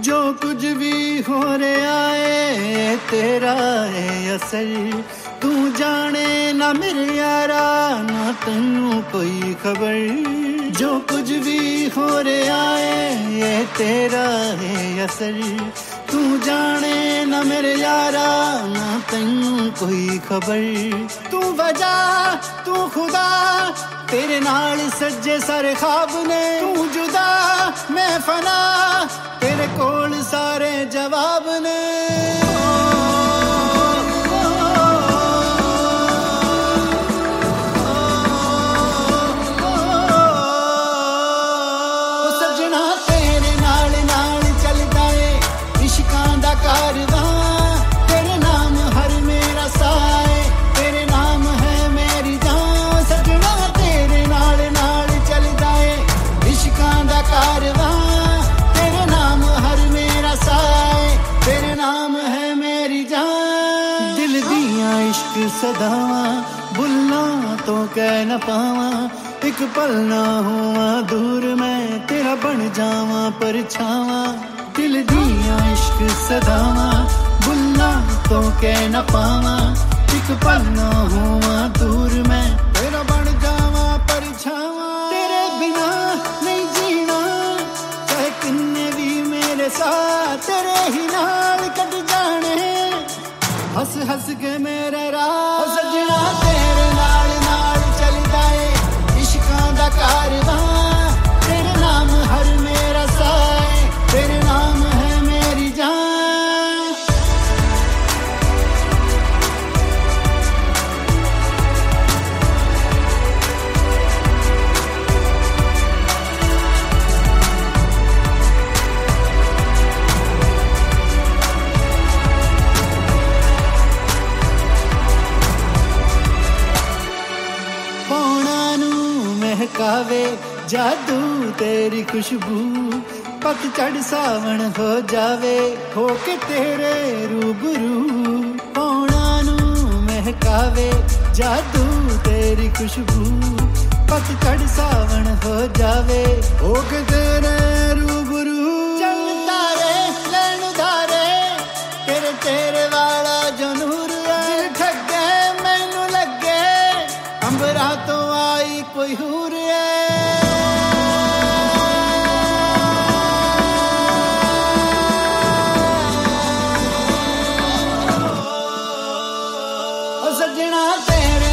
जो कुछ भी हो रहा है तेरा है असर तू जाने ना मेरे यारा ना तन्नू कोई खबर जो कुछ भी हो रहा है ये तेरा है असर तू जाने ना मेरे यारा ना तन्नू कोई खबर तू वजह तू खुदा तेरे नाल सज्जे सारे ख्वाब ने तू जुदा मैं फना तेरे कोल सारे जवाब ने सजना तेरे नाल नाल चलदा ए इश्कां दा कारवां तेरे नाम हर मेरा साए तेरे नाम है मेरी जान सजना तेरे नाल नाल चलदा ए इश्कां दा कारवां तेरे नाम हर मेरा साए तेरे नाम है मेरी जान दिल दियां इश्क सदावां बुल्लां तो कह न पावां एक पल ना हुआ दूर मैं तेरा बन जावां परछावां दिल दियां इश्क सदावां बुल्लां तो कह न पावां एक पल ना हुआ दूर मैं तेरा बन जावां परछावां तेरे बिना नहीं जीना चाहे किन्ने भी मेरे साथ तेरे ही नाल कट जाने हंस हंस के मेरे राह सजना तेरे नाल नाल चलदा ए इश्कां दा कारवां तेरे नाम हर मेरा साए तेरे नाम है मेरी जान महकावे जादू तेरी खुशबू पतझड़ सावन हो जावे होके तेरे रूबरू पौना नू महकावे जादू तेरी खुशबू पतझड़ सावन हो जावे होके तेरे रूबरू चल तारे लैन धारे तेरे तेरे वाला जो नूर है ठगे मैनू लगे अंबरा तो आई कोई हूर सजना तेरे